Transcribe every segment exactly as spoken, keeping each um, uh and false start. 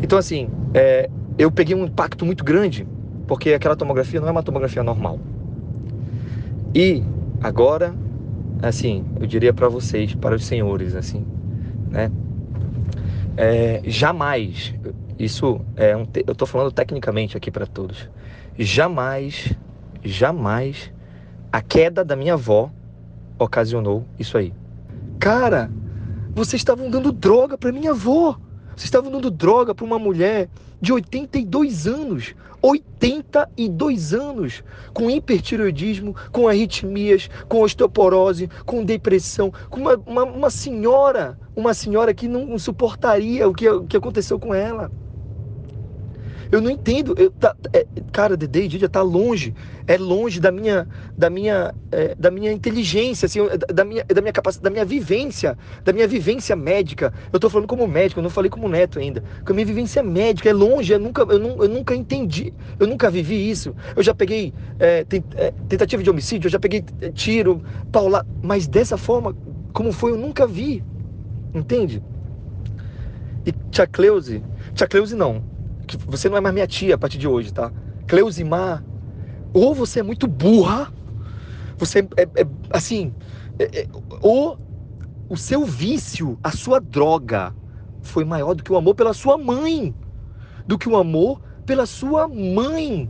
Então, assim, é, eu peguei um impacto muito grande, porque aquela tomografia não é uma tomografia normal. E agora, assim, eu diria para vocês, para os senhores, assim, né? É, jamais, isso é um, te- eu tô falando tecnicamente aqui para todos, jamais, jamais a queda da minha avó ocasionou isso aí. Cara, vocês estavam dando droga para minha avó. Vocês estavam dando droga para uma mulher de oitenta e dois anos. oitenta e dois anos. Com hipertireoidismo, com arritmias, com osteoporose, com depressão. Com uma, uma, uma senhora, uma senhora que não suportaria o que, o que aconteceu com ela. Eu não entendo. Eu, tá, é, cara, Dede e Didia tá longe. É longe da minha, da minha, é, da minha inteligência, assim, da, da minha, da minha capacidade, da minha vivência, da minha vivência médica. Eu tô falando como médico, eu não falei como neto ainda. Com a minha vivência médica é longe. Eu nunca, eu, não, eu nunca entendi. Eu nunca vivi isso. Eu já peguei é, tent, é, tentativa de homicídio, eu já peguei é, tiro, paula, mas dessa forma, como foi, eu nunca vi. Entende? E tia Cleuse, tia Cleuse não. Que você não é mais minha tia a partir de hoje, tá? Cleusimar, ou você é muito burra, você é, é assim, é, é, ou o seu vício, a sua droga, foi maior do que o amor pela sua mãe, do que o amor pela sua mãe.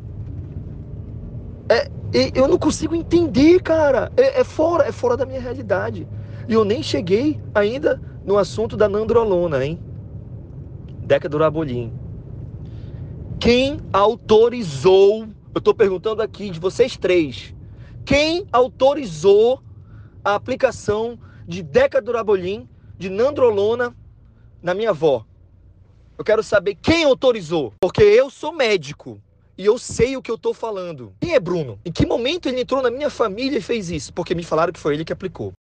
É, é, eu não consigo entender, cara. É, é fora, é fora da minha realidade. E eu nem cheguei ainda no assunto da nandrolona, hein? Decadurabolim. Quem autorizou, eu estou perguntando aqui de vocês três, quem autorizou a aplicação de decadurabolim, de nandrolona na minha avó? Eu quero saber quem autorizou, porque eu sou médico e eu sei o que eu estou falando. Quem é Bruno? Em que momento ele entrou na minha família e fez isso? Porque me falaram que foi ele que aplicou.